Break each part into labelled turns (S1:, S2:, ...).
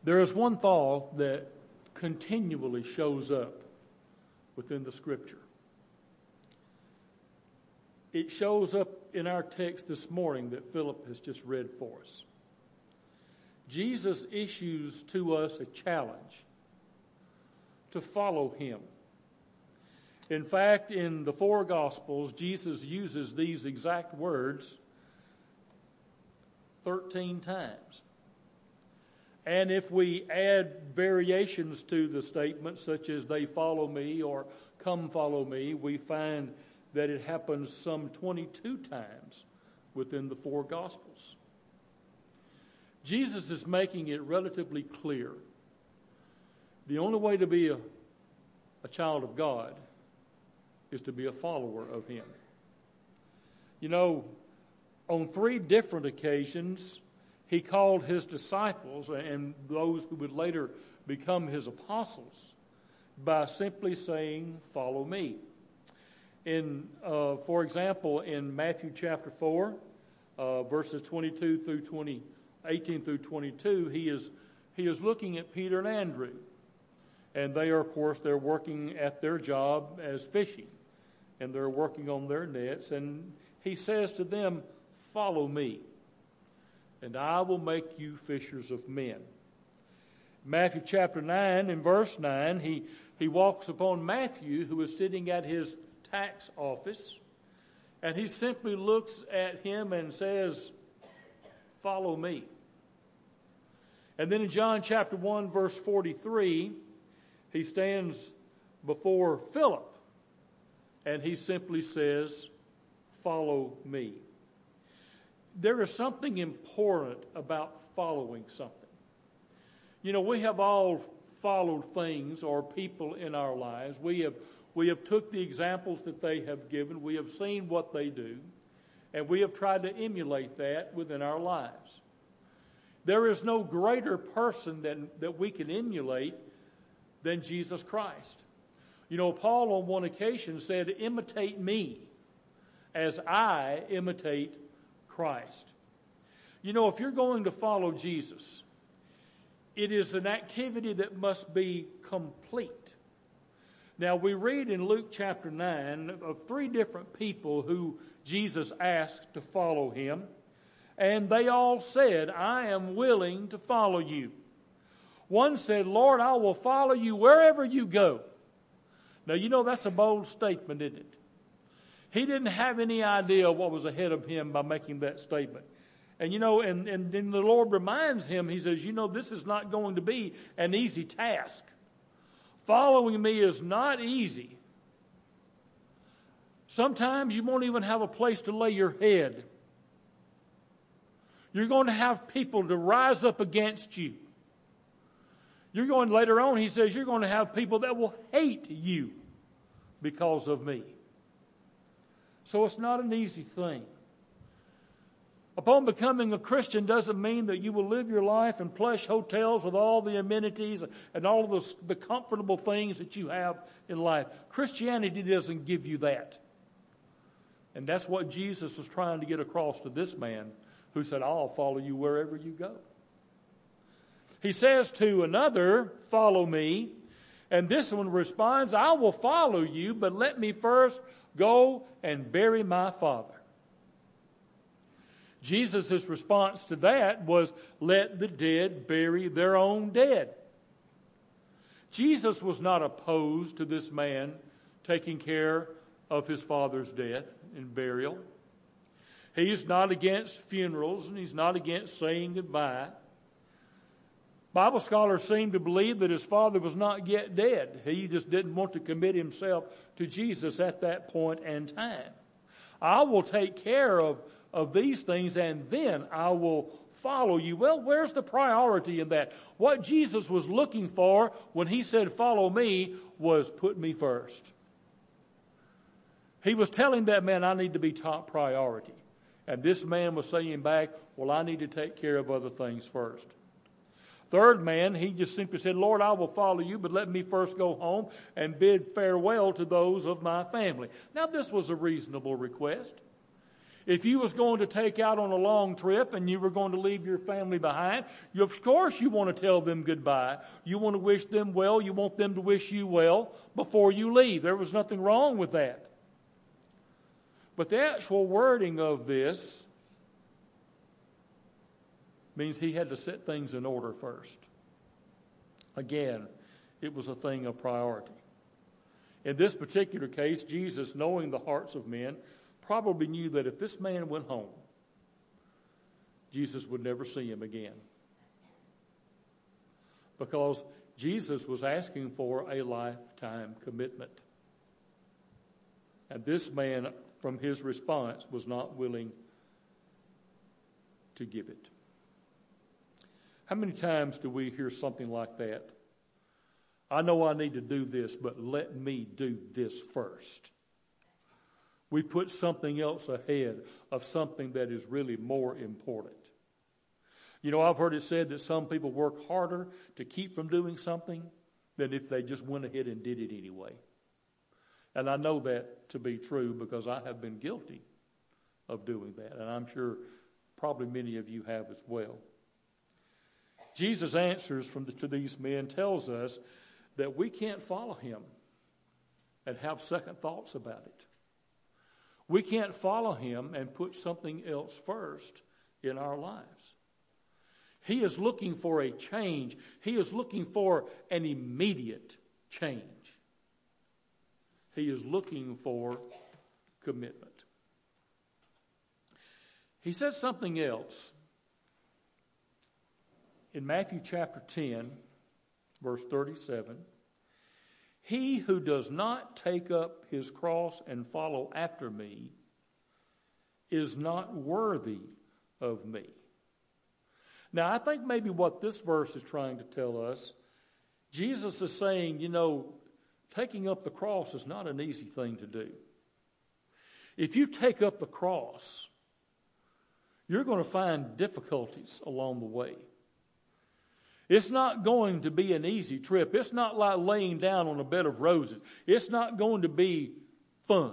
S1: There is one thought that continually shows up within the Scripture. It shows up in our text this morning that Philip has just read for us. Jesus issues to us a challenge to follow him. In fact, in the four Gospels, Jesus uses these exact words 13 times. And if we add variations to the statement, such as they follow me or come follow me, we find that it happens some 22 times within the four Gospels. Jesus is making it relatively clear. The only way to be a child of God is to be a follower of him. You know, on 3 different occasions, he called his disciples and those who would later become his apostles by simply saying, "Follow me." For example, in Matthew chapter 4, verses 18 through 22, he is looking at Peter and Andrew. And they are, of course, they're working at their job as fishing. And they're working on their nets. And he says to them, "Follow me, and I will make you fishers of men." Matthew chapter 9, in verse 9, he walks upon Matthew, who is sitting at his tax office. And he simply looks at him and says, "Follow me." And then in John chapter 1, verse 43, he stands before Philip, and he simply says, "Follow me." There is something important about following something. You know, we have all followed things or people in our lives. We have took the examples that they have given. We have seen what they do, and we have tried to emulate that within our lives. There is no greater person that we can emulate than Jesus Christ. You know, Paul on one occasion said, "Imitate me as I imitate Christ." You know, if you're going to follow Jesus, it is an activity that must be complete. Now, we read in Luke chapter 9 of 3 different people who Jesus asked to follow him, and they all said, "I am willing to follow you." One said, "Lord, I will follow you wherever you go." Now, you know that's a bold statement, isn't it? He didn't have any idea what was ahead of him by making that statement. And, you know, and then the Lord reminds him, he says, "You know, this is not going to be an easy task. Following me is not easy. Sometimes you won't even have a place to lay your head. You're going to have people to rise up against you. Later on, he says, you're going to have people that will hate you because of me." So it's not an easy thing. Upon becoming a Christian doesn't mean that you will live your life in plush hotels with all the amenities and all of the comfortable things that you have in life. Christianity doesn't give you that. And that's what Jesus was trying to get across to this man who said, "I'll follow you wherever you go." He says to another, "Follow me." And this one responds, "I will follow you, but let me first go and bury my father." Jesus' response to that was, "Let the dead bury their own dead." Jesus was not opposed to this man taking care of his father's death and burial. He's not against funerals, and he's not against saying goodbye. Bible scholars seem to believe that his father was not yet dead. He just didn't want to commit himself to Jesus at that point in time. "I will take care of these things, and then I will follow you." Well, where's the priority in that? What Jesus was looking for when he said, "Follow me," was put me first. He was telling that man, "I need to be top priority." And this man was saying back, "Well, I need to take care of other things first." Third man, he just simply said, "Lord, I will follow you, but let me first go home and bid farewell to those of my family." Now, this was a reasonable request. If you was going to take out on a long trip and you were going to leave your family behind, of course you want to tell them goodbye. You want to wish them well. You want them to wish you well before you leave. There was nothing wrong with that. But the actual wording of this means he had to set things in order first. Again, it was a thing of priority. In this particular case, Jesus, knowing the hearts of men, probably knew that if this man went home, Jesus would never see him again. Because Jesus was asking for a lifetime commitment. And this man, from his response, was not willing to give it. How many times do we hear something like that? I know I need to do this, but let me do this first. We put something else ahead of something that is really more important. You know, I've heard it said that some people work harder to keep from doing something than if they just went ahead and did it anyway. And I know that to be true because I have been guilty of doing that. And I'm sure probably many of you have as well. Jesus' answers to these men tells us that we can't follow him and have second thoughts about it. We can't follow him and put something else first in our lives. He is looking for a change. He is looking for an immediate change. He is looking for commitment. He said something else. In Matthew chapter 10, verse 37, he who does not take up his cross and follow after me is not worthy of me. Now, I think maybe what this verse is trying to tell us, Jesus is saying, you know, taking up the cross is not an easy thing to do. If you take up the cross, you're going to find difficulties along the way. It's not going to be an easy trip. It's not like laying down on a bed of roses. It's not going to be fun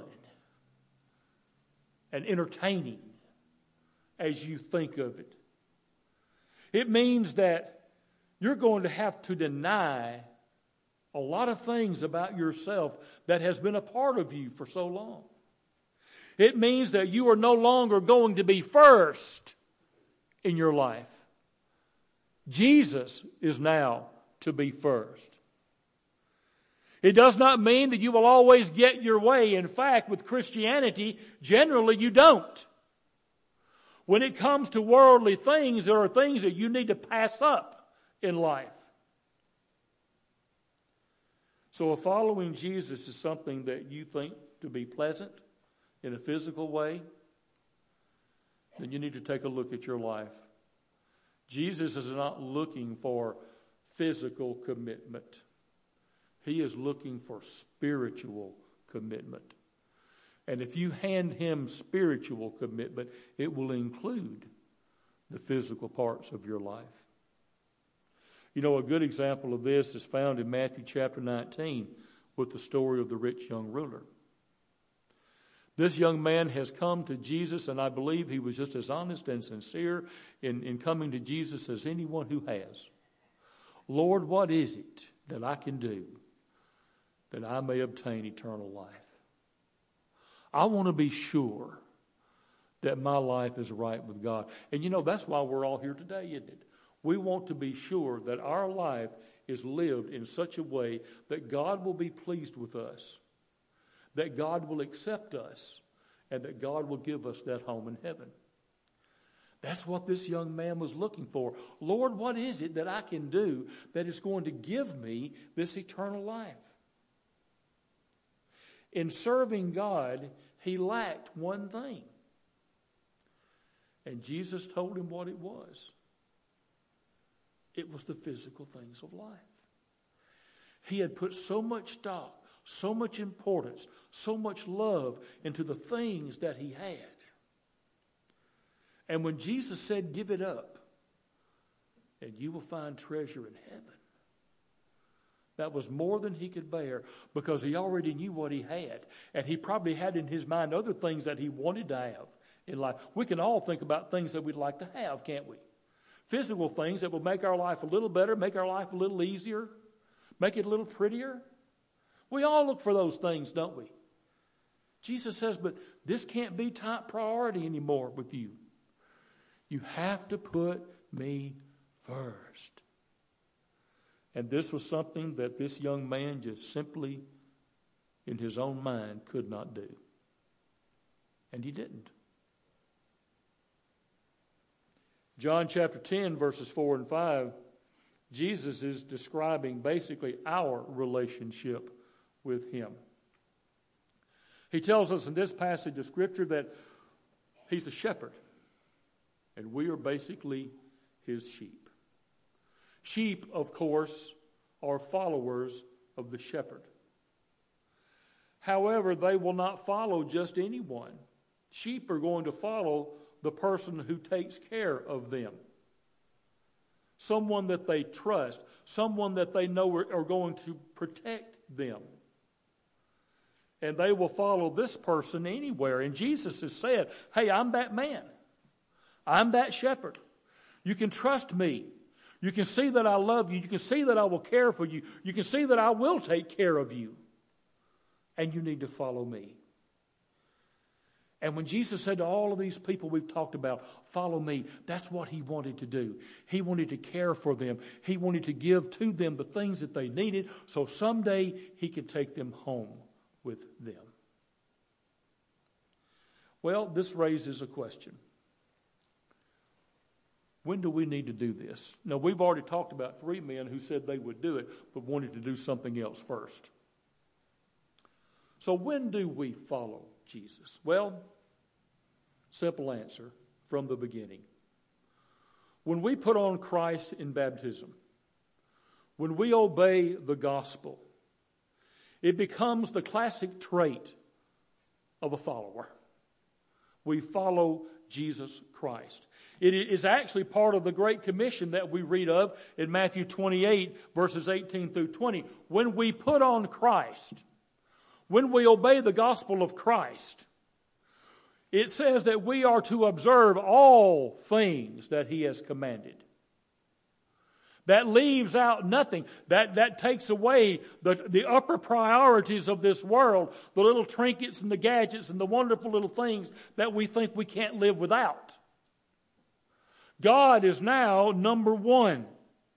S1: and entertaining as you think of it. It means that you're going to have to deny a lot of things about yourself that has been a part of you for so long. It means that you are no longer going to be first in your life. Jesus is now to be first. It does not mean that you will always get your way. In fact, with Christianity, generally you don't. When it comes to worldly things, there are things that you need to pass up in life. So if following Jesus is something that you think to be pleasant in a physical way, then you need to take a look at your life. Jesus is not looking for physical commitment. He is looking for spiritual commitment. And if you hand him spiritual commitment, it will include the physical parts of your life. You know, a good example of this is found in Matthew chapter 19 with the story of the rich young ruler. This young man has come to Jesus, and I believe he was just as honest and sincere in coming to Jesus as anyone who has. Lord, what is it that I can do that I may obtain eternal life? I want to be sure that my life is right with God. And you know, that's why we're all here today, isn't it? We want to be sure that our life is lived in such a way that God will be pleased with us, that God will accept us, and that God will give us that home in heaven. That's what this young man was looking for. Lord, what is it that I can do that is going to give me this eternal life? In serving God, he lacked one thing. And Jesus told him what it was. It was the physical things of life. He had put so much stock, so much importance, so much love into the things that he had. And when Jesus said, give it up, and you will find treasure in heaven, that was more than he could bear because he already knew what he had. And he probably had in his mind other things that he wanted to have in life. We can all think about things that we'd like to have, can't we? Physical things that will make our life a little better, make our life a little easier, make it a little prettier. We all look for those things, don't we? Jesus says, but this can't be top priority anymore with you. You have to put me first. And this was something that this young man just simply, in his own mind, could not do. And he didn't. John chapter 10, verses 4 and 5, Jesus is describing basically our relationship with him. He tells us in this passage of Scripture that he's a shepherd, and we are basically his sheep. Sheep, of course, are followers of the shepherd. However, they will not follow just anyone. Sheep are going to follow the person who takes care of them. Someone that they trust. Someone that they know are going to protect them. And they will follow this person anywhere. And Jesus has said, hey, I'm that man. I'm that shepherd. You can trust me. You can see that I love you. You can see that I will care for you. You can see that I will take care of you. And you need to follow me. And when Jesus said to all of these people we've talked about, follow me, that's what he wanted to do. He wanted to care for them. He wanted to give to them the things that they needed so someday he could take them home with them. Well, this raises a question. When do we need to do this? Now, we've already talked about 3 men who said they would do it, but wanted to do something else first. So when do we follow Jesus? Well, simple answer from the beginning. When we put on Christ in baptism, when we obey the gospel, it becomes the classic trait of a follower. We follow Jesus Christ. It is actually part of the Great Commission that we read of in Matthew 28, verses 18 through 20. When we put on Christ, when we obey the gospel of Christ, it says that we are to observe all things that he has commanded. That leaves out nothing. That takes away the upper priorities of this world, the little trinkets and the gadgets and the wonderful little things that we think we can't live without. God is now number one.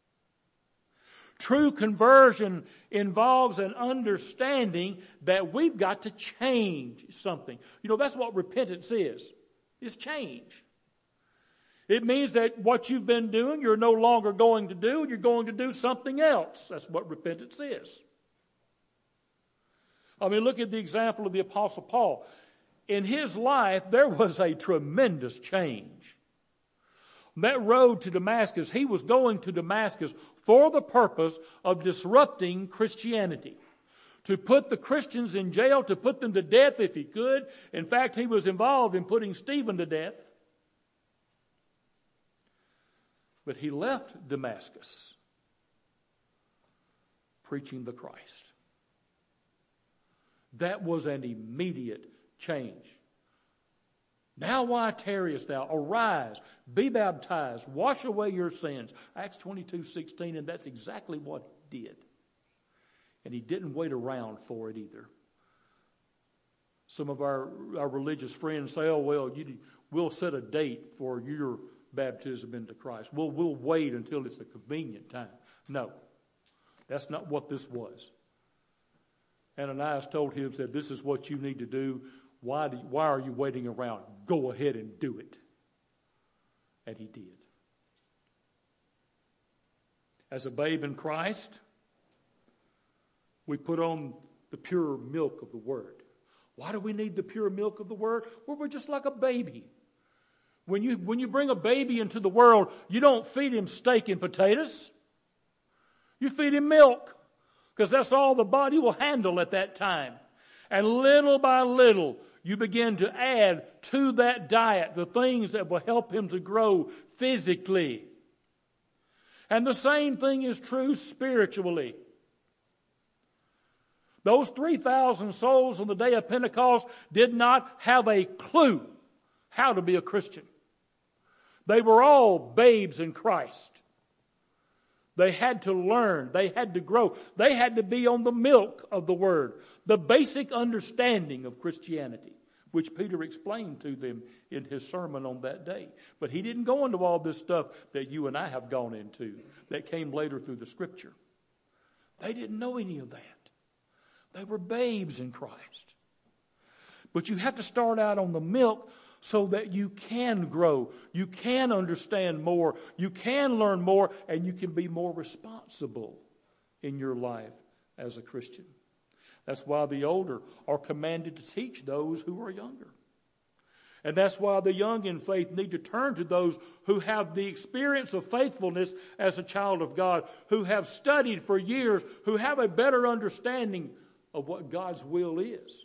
S1: True conversion involves an understanding that we've got to change something. You know, that's what repentance is. It's change. It means that what you've been doing, you're no longer going to do, and you're going to do something else. That's what repentance is. I mean, look at the example of the Apostle Paul. In his life, there was a tremendous change. That road to Damascus, he was going to Damascus for the purpose of disrupting Christianity. To put the Christians in jail, to put them to death if he could. In fact, he was involved in putting Stephen to death. But he left Damascus preaching the Christ. That was an immediate change. Now why tarriest thou? Arise, be baptized, wash away your sins. Acts 22:16, and that's exactly what he did. And he didn't wait around for it either. Some of our religious friends say, oh, well, we'll set a date for your baptism into Christ. We'll wait until it's a convenient time. No, that's not what this was. Ananias told him, said, this is what you need to do. Why are you waiting around? Go ahead and do it. And he did. As a babe in Christ, we put on the pure milk of the Word. Why do we need the pure milk of the Word? Well, we're just like a baby. When you bring a baby into the world, you don't feed him steak and potatoes. You feed him milk, because that's all the body will handle at that time. And little by little, you begin to add to that diet the things that will help him to grow physically. And the same thing is true spiritually. Those 3,000 souls on the day of Pentecost did not have a clue how to be a Christian. They were all babes in Christ. They had to learn. They had to grow. They had to be on the milk of the Word, the basic understanding of Christianity, which Peter explained to them in his sermon on that day. But he didn't go into all this stuff that you and I have gone into that came later through the Scripture. They didn't know any of that. They were babes in Christ. But you have to start out on the milk so that you can grow, you can understand more, you can learn more, and you can be more responsible in your life as a Christian. That's why the older are commanded to teach those who are younger. And that's why the young in faith need to turn to those who have the experience of faithfulness as a child of God, who have studied for years, who have a better understanding of what God's will is,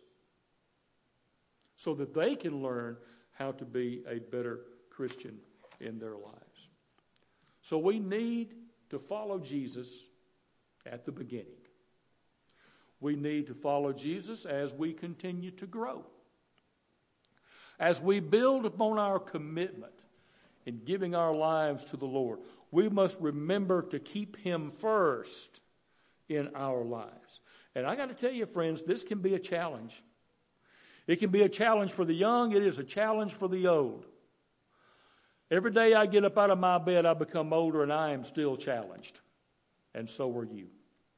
S1: so that they can learn how to be a better Christian in their lives. So we need to follow Jesus at the beginning. We need to follow Jesus as we continue to grow. As we build upon our commitment in giving our lives to the Lord, we must remember to keep Him first in our lives. And I got to tell you, friends, this can be a challenge. It can be a challenge for the young. It is a challenge for the old. Every day I get up out of my bed, I become older, and I am still challenged. And so are you.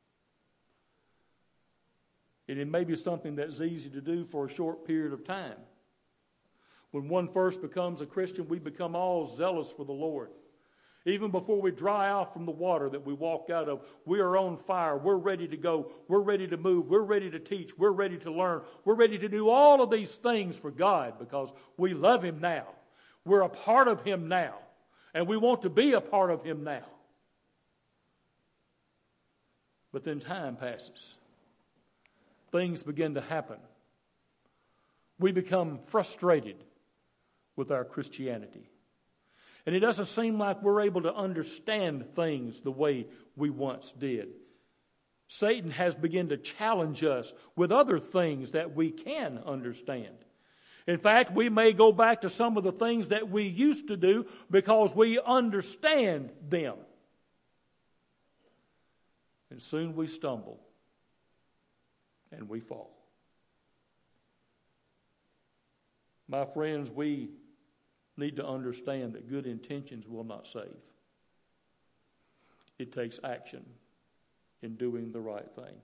S1: And it may be something that's easy to do for a short period of time. When one first becomes a Christian, we become all zealous for the Lord. Even before we dry out from the water that we walk out of, we are on fire. We're ready to go. We're ready to move. We're ready to teach. We're ready to learn. We're ready to do all of these things for God because we love Him now. We're a part of Him now. And we want to be a part of Him now. But then time passes. Things begin to happen. We become frustrated with our Christianity. And it doesn't seem like we're able to understand things the way we once did. Satan has begun to challenge us with other things that we can understand. In fact, we may go back to some of the things that we used to do because we understand them. And soon we stumble and we fall. My friends, we need to understand that good intentions will not save. It takes action in doing the right thing.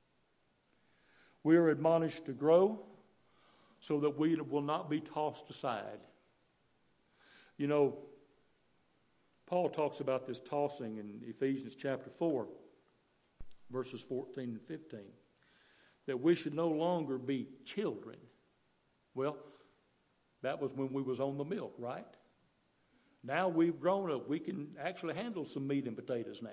S1: We are admonished to grow so that we will not be tossed aside. You know, Paul talks about this tossing in Ephesians chapter 4, verses 14 and 15, that we should no longer be children. Well, that was when we was on the milk, right? Now we've grown up. We can actually handle some meat and potatoes now.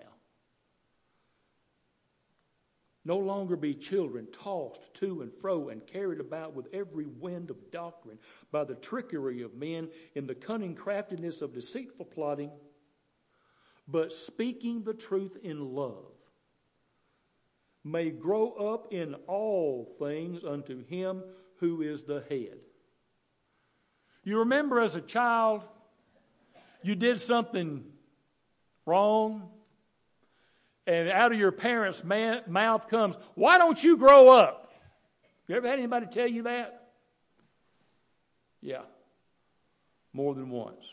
S1: No longer be children, tossed to and fro and carried about with every wind of doctrine by the trickery of men in the cunning craftiness of deceitful plotting, but speaking the truth in love, may grow up in all things unto Him who is the head. You remember as a child, you did something wrong, and out of your parents' mouth comes, "Why don't you grow up?" You ever had anybody tell you that? Yeah, more than once.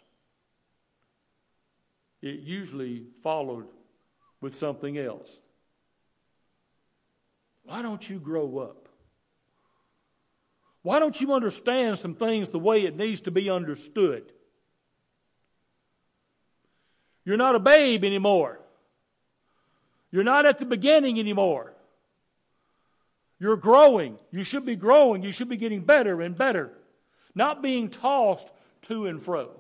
S1: It usually followed with something else. Why don't you grow up? Why don't you understand some things the way it needs to be understood? You're not a babe anymore. You're not at the beginning anymore. You're growing. You should be growing. You should be getting better and better, not being tossed to and fro.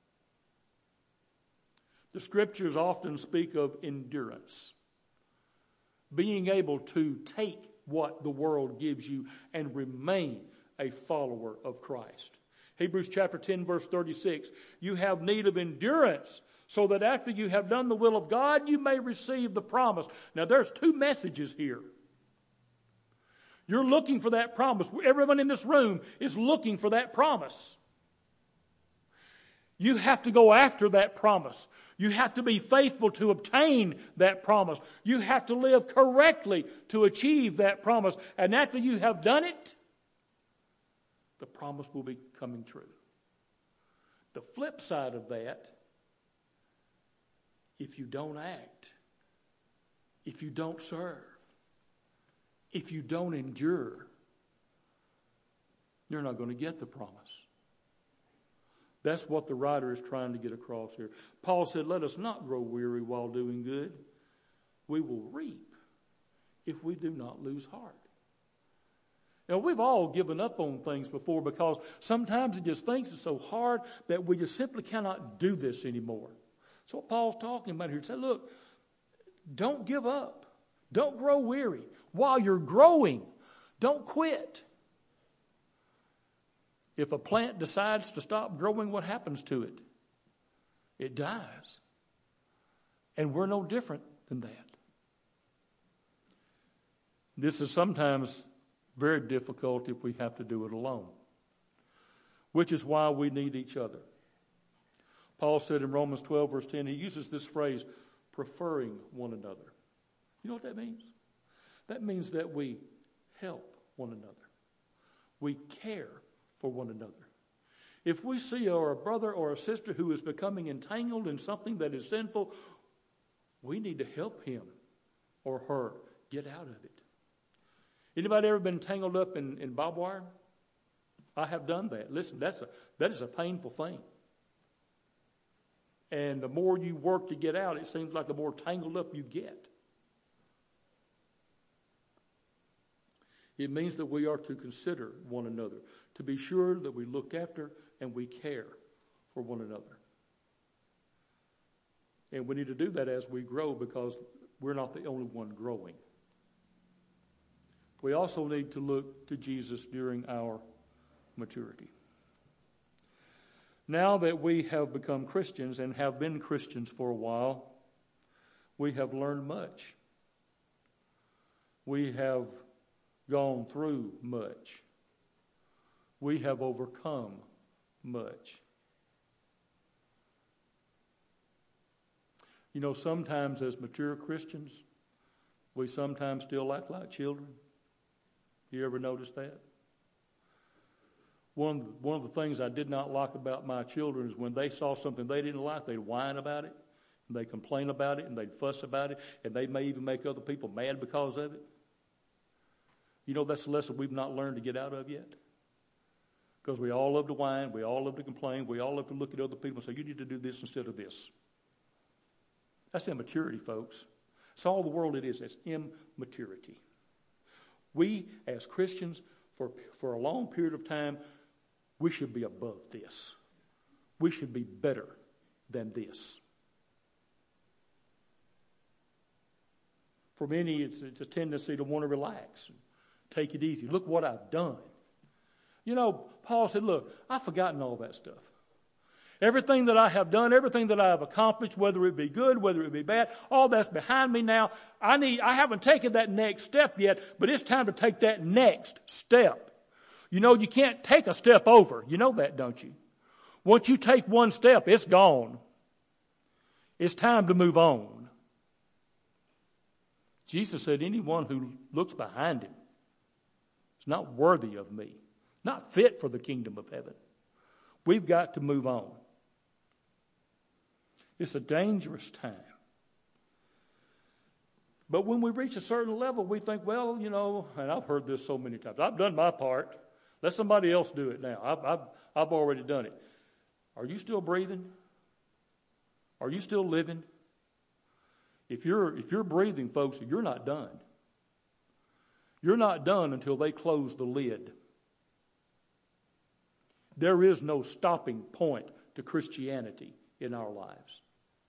S1: The Scriptures often speak of endurance, being able to take what the world gives you and remain a follower of Christ. Hebrews chapter 10, verse 36, you have need of endurance so that after you have done the will of God, you may receive the promise. Now, there's two messages here. You're looking for that promise. Everyone in this room is looking for that promise. You have to go after that promise. You have to be faithful to obtain that promise. You have to live correctly to achieve that promise. And after you have done it, the promise will be coming true. The flip side of that, if you don't act, if you don't serve, if you don't endure, you're not going to get the promise. That's what the writer is trying to get across here. Paul said, let us not grow weary while doing good. We will reap if we do not lose heart. Now, we've all given up on things before because sometimes it just thinks it's so hard that we just simply cannot do this anymore. That's what Paul's talking about here. He said, look, don't give up. Don't grow weary. While you're growing, don't quit. If a plant decides to stop growing, what happens to it? It dies. And we're no different than that. This is sometimes very difficult if we have to do it alone, which is why we need each other. Paul said in Romans 12, verse 10, he uses this phrase, preferring one another. You know what that means? That means that we help one another. We care for one another. If we see a brother or a sister who is becoming entangled in something that is sinful, we need to help him or her get out of it. Anybody ever been tangled up in barbed wire? I have done that. Listen, that is a painful thing. And the more you work to get out, it seems like the more tangled up you get. It means that we are to consider one another, to be sure that we look after and we care for one another. And we need to do that as we grow because we're not the only one growing. We also need to look to Jesus during our maturity. Now that we have become Christians and have been Christians for a while, we have learned much. We have gone through much. We have overcome much. You know, sometimes as mature Christians, we sometimes still act like children. You ever notice that? One of the things I did not like about my children is when they saw something they didn't like, they'd whine about it, and they'd complain about it, and they'd fuss about it, and they may even make other people mad because of it. You know, that's a lesson we've not learned to get out of yet. Because we all love to whine, we all love to complain, we all love to look at other people and say, you need to do this instead of this. That's immaturity, folks. That's all the world it is. It's immaturity. We, as Christians, for a long period of time, we should be above this. We should be better than this. For many, it's a tendency to want to relax, take it easy. Look what I've done. You know, Paul said, look, I've forgotten all that stuff. Everything that I have done, everything that I have accomplished, whether it be good, whether it be bad, all that's behind me now. I haven't taken that next step yet, but it's time to take that next step. You know, you can't take a step over. You know that, don't you? Once you take one step, it's gone. It's time to move on. Jesus said, anyone who looks behind him is not worthy of me, not fit for the kingdom of heaven. We've got to move on. It's a dangerous time. But when we reach a certain level, we think, well, you know, and I've heard this so many times, I've done my part. Let somebody else do it now. I've already done it. Are you still breathing? Are you still living? If you're breathing, folks, you're not done. You're not done until they close the lid. There is no stopping point to Christianity in our lives.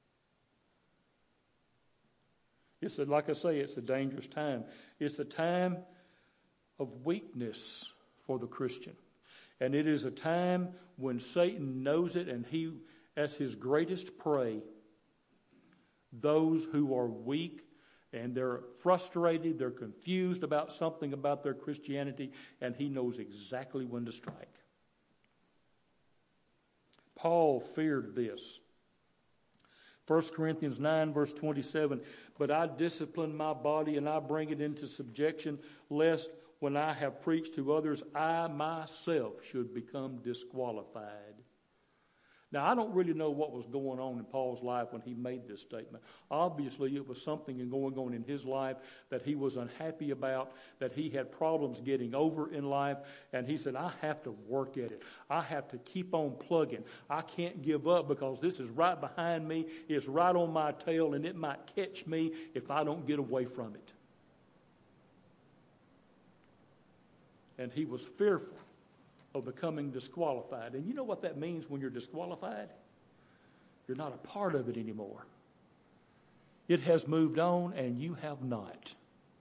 S1: Like I say, it's a dangerous time. It's a time of weakness for the Christian. And it is a time when Satan knows it, and he, as his greatest prey, those who are weak and they're frustrated, they're confused about something about their Christianity, and he knows exactly when to strike. Paul feared this. 1 Corinthians 9, verse 27, but I discipline my body and I bring it into subjection, lest when I have preached to others, I myself should become disqualified. Now, I don't really know what was going on in Paul's life when he made this statement. Obviously, it was something going on in his life that he was unhappy about, that he had problems getting over in life, and he said, I have to work at it. I have to keep on plugging. I can't give up because this is right behind me. It's right on my tail, and it might catch me if I don't get away from it. And he was fearful of becoming disqualified. And you know what that means when you're disqualified? You're not a part of it anymore. It has moved on and you have not.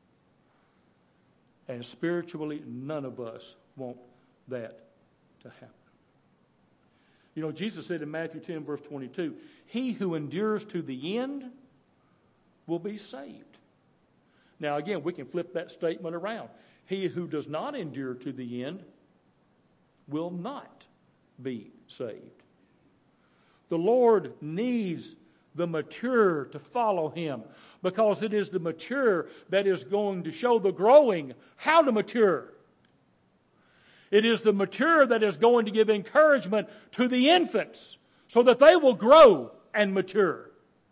S1: And spiritually, none of us want that to happen. You know, Jesus said in Matthew 10, verse 22, he who endures to the end will be saved. Now, again, we can flip that statement around. He who does not endure to the end will not be saved. The Lord needs the mature to follow him because it is the mature that is going to show the growing how to mature. It is the mature that is going to give encouragement to the infants so that they will grow and mature.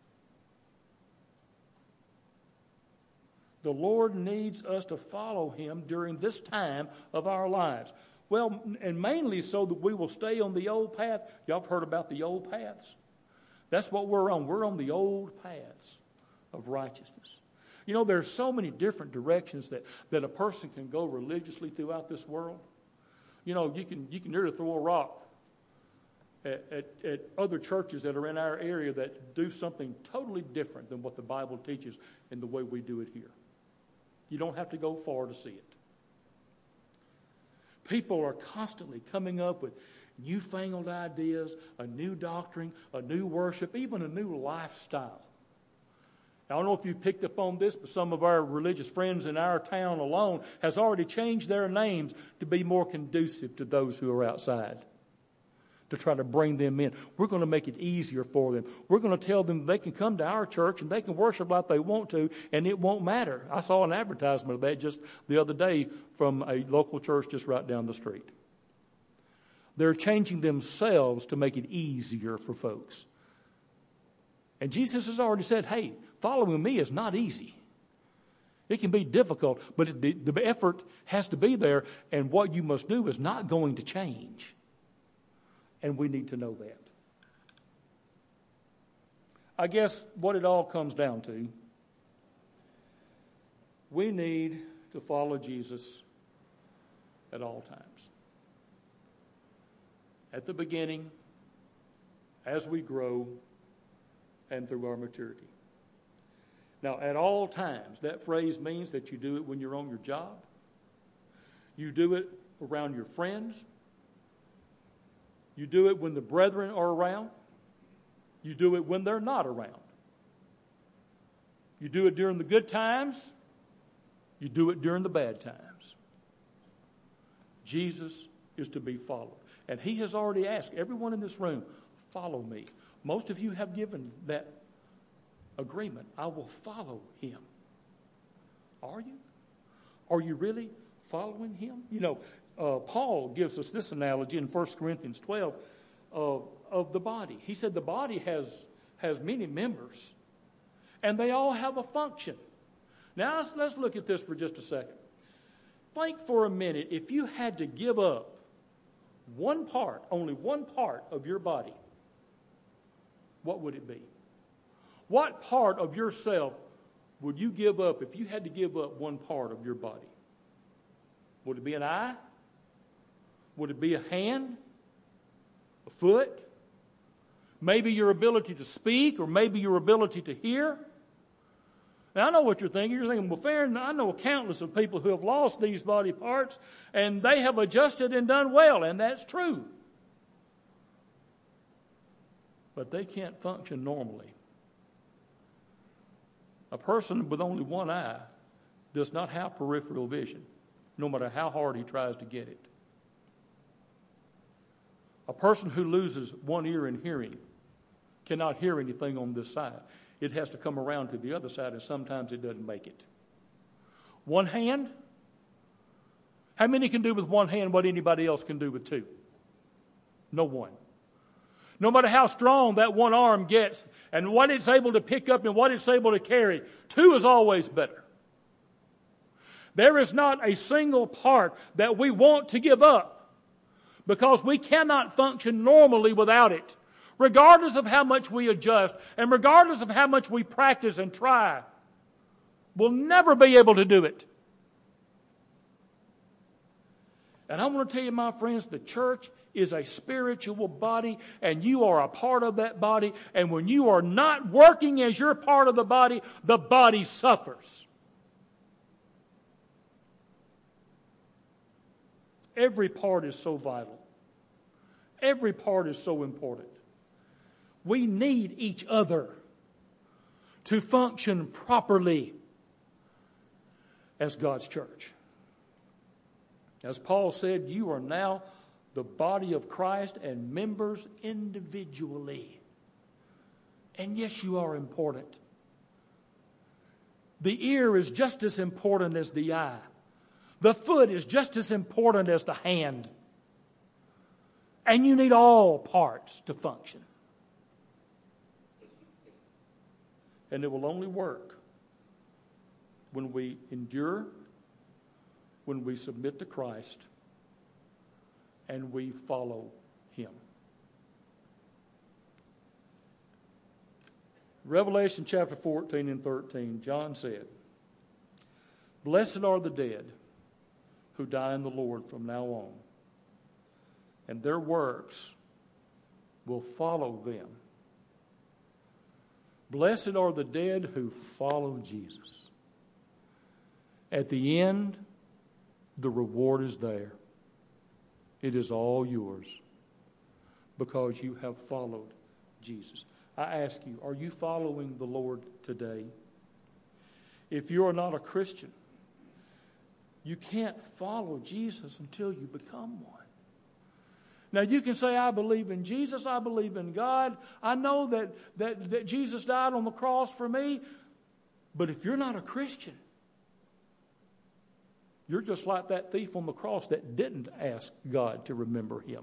S1: The Lord needs us to follow him during this time of our lives. Well, and mainly so that we will stay on the old path. Y'all have heard about the old paths? That's what we're on. We're on the old paths of righteousness. You know, there's so many different directions that a person can go religiously throughout this world. You know, you can nearly throw a rock at other churches that are in our area that do something totally different than what the Bible teaches in the way we do it here. You don't have to go far to see it. People are constantly coming up with newfangled ideas, a new doctrine, a new worship, even a new lifestyle. Now, I don't know if you've picked up on this, but some of our religious friends in our town alone has already changed their names to be more conducive to those who are outside, to try to bring them in. We're going to make it easier for them. We're going to tell them they can come to our church and they can worship like they want to, and it won't matter. I saw an advertisement of that just the other day from a local church just right down the street. They're changing themselves to make it easier for folks. And Jesus has already said, hey, following me is not easy. It can be difficult, but the effort has to be there, and what you must do is not going to change. And we need to know that. I guess what it all comes down to, we need to follow Jesus at all times. At the beginning, as we grow, and through our maturity. Now, at all times, that phrase means that you do it when you're on your job. You do it around your friends. You do it when the brethren are around. You do it when they're not around. You do it during the good times. You do it during the bad times. Jesus is to be followed. And he has already asked everyone in this room, follow me. Most of you have given that agreement. I will follow him. Are you? Are you really following him? You know, Paul gives us this analogy in 1 Corinthians 12 of the body. He said the body has many members, and they all have a function. Now, let's look at this for just a second. Think for a minute, if you had to give up one part, only one part of your body, what would it be? What part of yourself would you give up if you had to give up one part of your body? Would it be an eye? Would it be a hand? A foot? Maybe your ability to speak, or maybe your ability to hear? Now, I know what you're thinking. You're thinking, well, fair enough. I know countless of people who have lost these body parts, and they have adjusted and done well, and that's true. But they can't function normally. A person with only one eye does not have peripheral vision, no matter how hard he tries to get it. A person who loses one ear in hearing cannot hear anything on this side. It has to come around to the other side, and sometimes it doesn't make it. One hand? How many can do with one hand what anybody else can do with two? No one. No matter how strong that one arm gets and what it's able to pick up and what it's able to carry, two is always better. There is not a single part that we want to give up because we cannot function normally without it. Regardless of how much we adjust and regardless of how much we practice and try, we'll never be able to do it. And I want to tell you, my friends, the church is a spiritual body, and you are a part of that body. And when you are not working as you're part of the body suffers. Every part is so vital. Every part is so important. We need each other to function properly as God's church. As Paul said, you are now the body of Christ and members individually. And yes, you are important. The ear is just as important as the eye. The foot is just as important as the hand. And you need all parts to function. And it will only work when we endure, when we submit to Christ, and we follow Him. Revelation chapter 14 and 13, John said, "Blessed are the dead who die in the Lord from now on, and their works will follow them." Blessed are the dead who follow Jesus. At the end, the reward is there. It is all yours because you have followed Jesus. I ask you, are you following the Lord today? If you are not a Christian, you can't follow Jesus until you become one. Now you can say, I believe in Jesus, I believe in God, I know that Jesus died on the cross for me, but if you're not a Christian, you're just like that thief on the cross that didn't ask God to remember him.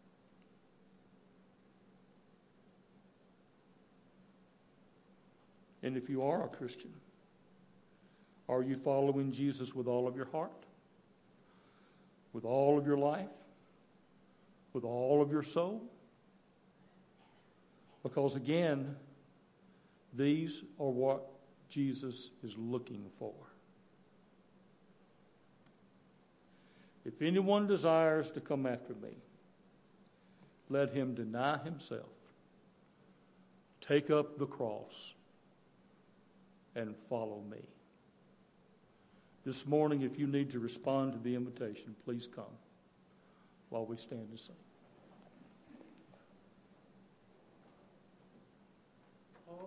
S1: And if you are a Christian, are you following Jesus with all of your heart? With all of your life? With all of your soul? Because again, these are what Jesus is looking for. If anyone desires to come after me, let him deny himself, take up the cross, and follow me. This morning, if you need to respond to the invitation, please come while we stand to sing.